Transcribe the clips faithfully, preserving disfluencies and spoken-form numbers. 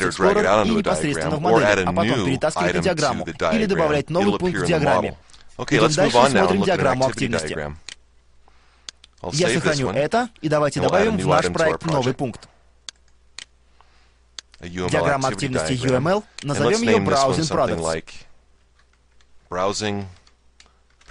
later в drag it out Explorer и into a непосредственно в diagram, or модели, add a а потом new перетаскивать на item диаграмму to the или добавлять diagram. новый It'll пункт appear в in the диаграмме. model. Okay, Идем let's дальше, move on now and смотрим look at an диаграмму activity активности. diagram. I'll Я save this сохраню one. это, и давайте And we'll add a добавим new в наш item to our проект новый project. пункт. A U M L Диаграмма activity активности diagram. ю эм эл, And назовем let's ее name this one Browsing something Products. like Browsing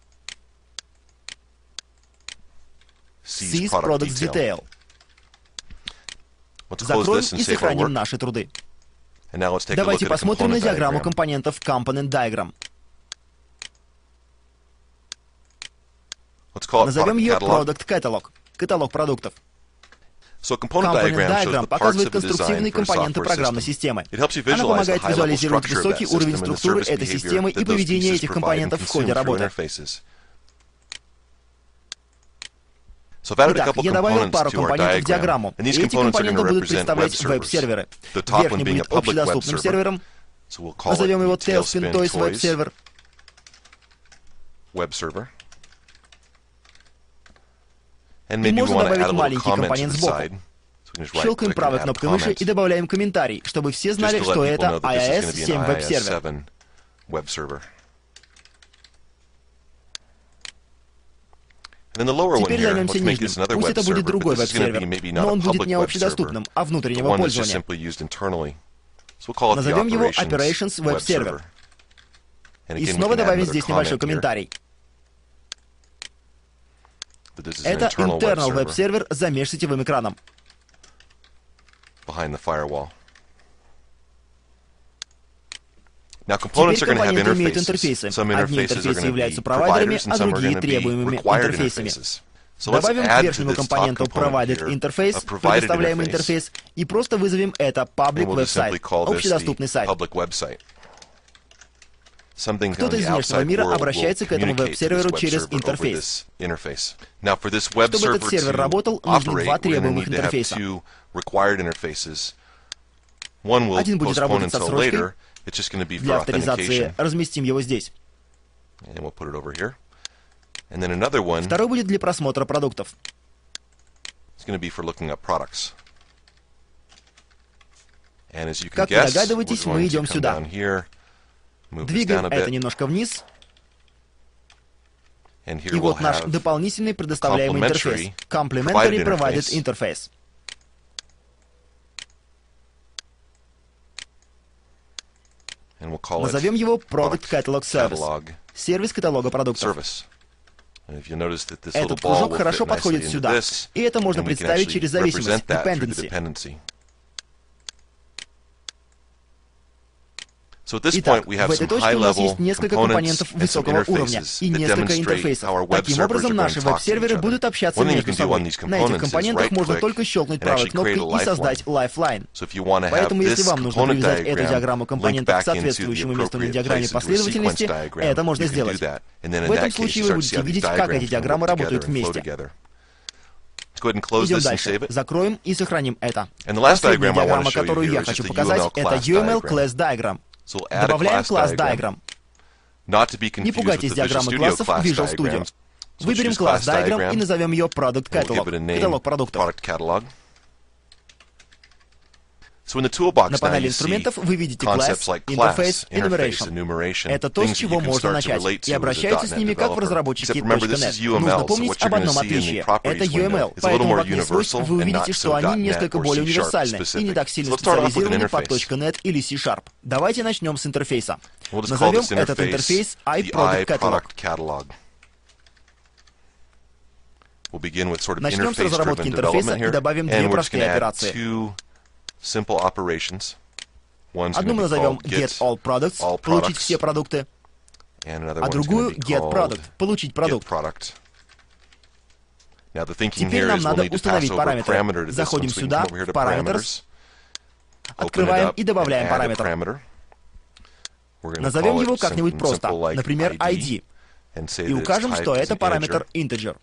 Seize Products Detail. Закроем и сохраним наши труды. Давайте посмотрим на диаграмму компонентов Component Diagram. Назовем ее Product Catalog, каталог продуктов. Компонент диаграмм показывает конструктивные компоненты программной системы. Она помогает визуализировать высокий уровень структуры этой системы и поведения этих компонентов в ходе работы. Итак, я добавил пару компонентов в диаграмму, и эти компоненты будут представлять веб-серверы. Верхний будет общедоступным сервером, назовем его Tailspin Toys Web Server. И можно добавить маленький компонент сбоку. Щелкаем правой кнопкой мыши и добавляем комментарий, чтобы все знали, что это ай ай эс семь Web Server. Теперь займемся нижним. Пусть это будет другой веб-сервер, но он будет не общедоступным, а внутреннего пользования. Назовем его Operations Web Server. И снова добавим здесь небольшой комментарий. Это Internal Web Server за межсетевым экраном. Теперь компоненты имеют интерфейсы. Одни интерфейсы являются провайдерами, а другие требуемыми интерфейсами. Добавим к верхнему компоненту Provided Interface, предоставляемый интерфейс, и просто вызовем это Public Website, общедоступный сайт. Кто-то из внешнего мира обращается к этому веб-серверу через интерфейс. Чтобы этот сервер работал, нужны два требуемых интерфейса. Один будет работать с отсрочкой. Для авторизации разместим его здесь. Второй будет для просмотра продуктов. Как вы догадываетесь, мы идем сюда. Двигаем это немножко вниз. И вот наш дополнительный предоставляемый интерфейс. Complementary Provided Interface. Назовем его Product Catalog Service. Сервис каталога продуктов. Этот кружок хорошо подходит сюда. И это можно представить через зависимость, dependency. Итак, в этой точке у нас есть несколько компонентов высокого уровня и несколько интерфейсов. Таким образом, наши веб-серверы будут общаться между собой. На этих компонентах можно только щелкнуть правой кнопкой и создать Lifeline. Поэтому, если вам нужно привязать эту диаграмму компонентов к соответствующему месту на диаграмме последовательности, это можно сделать. В этом случае вы будете видеть, как эти диаграммы работают вместе. Идем дальше. Закроем и сохраним это. Последняя диаграмма, которую я хочу показать, это ю эм эл Class Diagram. Добавляем класс Diagram. Не пугайтесь диаграммы классов в Visual Studio. Выберем класс Diagram и назовем ее Product Catalog, каталог продуктов. На панели инструментов вы видите класс, интерфейс, enumeration. Это то, с чего можно начать, и обращаются с ними как в разработчике точка нет. Нужно помнить об одном отличии. Это ю эм эл, поэтому в окне свойств вы увидите, что они несколько более универсальны и не так сильно специализированы под .NET или C-Sharp. Давайте начнем с интерфейса. Назовем этот интерфейс iProduct Catalog. Начнем с разработки интерфейса и добавим две простые операции. Одну мы назовем Get All Products, получить все продукты, а другую Get Product, получить продукт. Теперь нам надо установить параметры. Заходим сюда, в Parameters, открываем и добавляем параметр. Назовем его как-нибудь просто, например, ай ди, и укажем, что это параметр integer.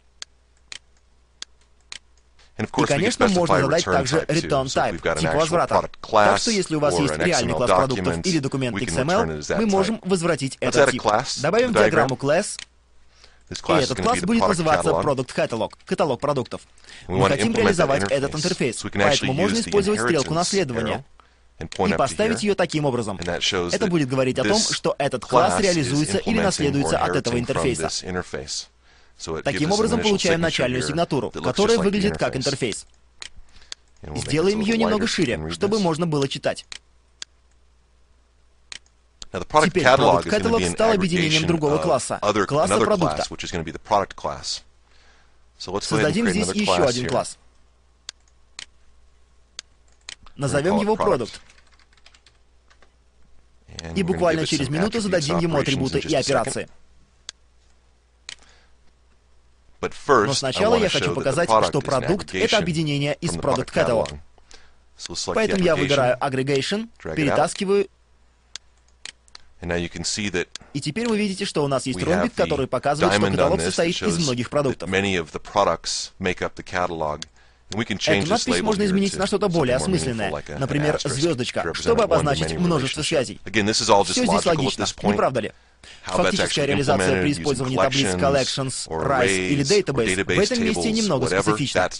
И, конечно, можно задать также return type, тип возврата. Так что, если у вас есть реальный класс продуктов или документ икс эм эл, мы можем возвратить этот тип. Добавим диаграмму class, и этот класс будет называться Product Catalog, каталог продуктов. Мы хотим реализовать этот интерфейс, поэтому можно использовать стрелку наследования и поставить ее таким образом. Это будет говорить о том, что этот класс реализуется или наследуется от этого интерфейса. Таким образом, получаем начальную сигнатуру, которая выглядит как интерфейс. Сделаем ее немного шире, чтобы можно было читать. Теперь Product Catalog стал объединением другого класса, класса продукта. Создадим здесь еще один класс. Назовем его Product. И буквально через минуту зададим ему атрибуты и операции. Но сначала я хочу показать, что продукт — это объединение из Product Catalog. Поэтому я выбираю Aggregation, перетаскиваю, и теперь вы видите, что у нас есть ромбик, который показывает, что каталог состоит из многих продуктов. Эту надпись можно изменить на что-то более осмысленное, например, звездочка, чтобы обозначить множество связей. Все здесь логично, не правда ли? Фактическая реализация при использовании таблиц Collections, Rise или Database в этом месте немного специфична.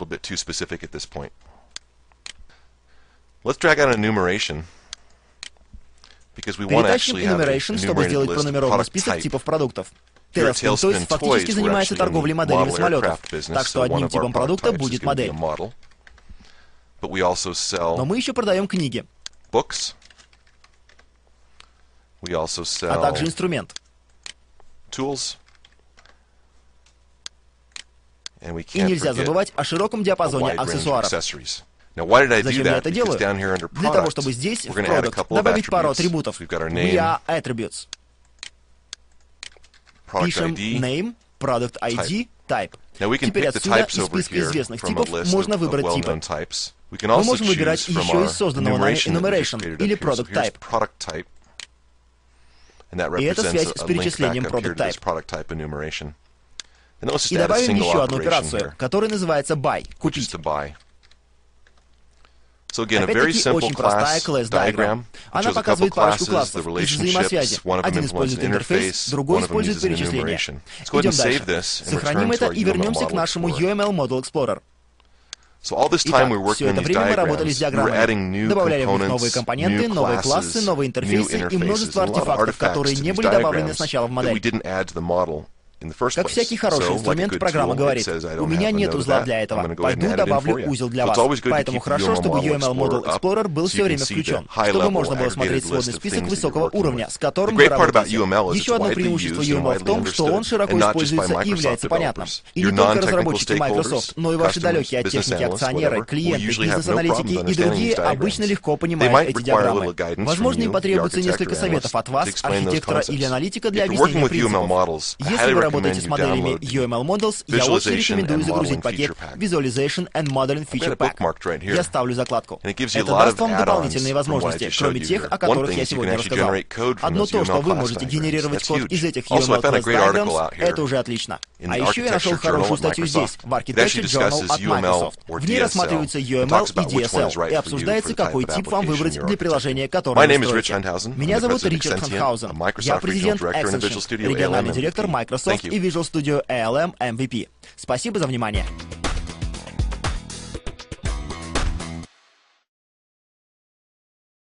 Перетащим Enumeration, чтобы сделать пронумерованный список типов продуктов. Tailspin Toys фактически занимается торговлей моделями самолетов, так что одним типом продукта будет модель. Но мы еще продаем книги, а также инструмент. И нельзя забывать о широком диапазоне аксессуаров. Зачем я это делаю? Для того, чтобы здесь, в Product, добавить пару атрибутов. We are attributes. Пишем name, product ай ди, type. Теперь отсюда из списка известных типов можно выбрать типы. Мы можем выбирать еще из созданного нами enumeration или product type. И это связь с перечислением product type. И добавим еще одну операцию, которая называется buy, купить. Опять-таки, очень простая класс-диаграмма. Она показывает парочку классов, их взаимосвязи. Один использует интерфейс, другой использует перечисление. Идем дальше. Сохраним это и вернемся к нашему ю эм эл Model Explorer. Итак, все это время мы работали с диаграммами, добавляли в них новые компоненты, новые классы, новые интерфейсы и множество артефактов, которые не были добавлены сначала в модель. Как всякий хороший инструмент, программа говорит: у меня нет узла для этого, пойду добавлю узел для вас. Поэтому хорошо, чтобы ю эм эл Model Explorer был все время включен, чтобы можно было смотреть сводный список высокого уровня, с которым вы работаете. Еще одно преимущество ю эм эл в том, что он широко используется и является понятным. И не только разработчики Microsoft, но и ваши далекие от техники акционеры, клиенты, бизнес-аналитики и другие обычно легко понимают эти диаграммы. Возможно, им потребуется несколько советов от вас, архитектора или аналитика, для объяснения принципов. Если вы работаете с моделями ю эм эл Models, я очень рекомендую загрузить пакет Visualization and Modeling Feature Pack. Я ставлю закладку. Это даст вам дополнительные возможности, кроме тех, о которых я сегодня рассказал. Одно то, что вы можете генерировать код из этих ю эм эл Class Diagrams, это уже отлично. А еще я нашел хорошую статью здесь, в Architecture Journal от Microsoft. В ней рассматриваются ю эм эл и ди эс эл, и обсуждается, какой тип вам выбрать для приложения, которое вы строите. Меня зовут Ричард Хантхаузен. Я президент Accenture, региональный директор Microsoft и Visual Studio эй эл эм эм ви пи. Спасибо за внимание.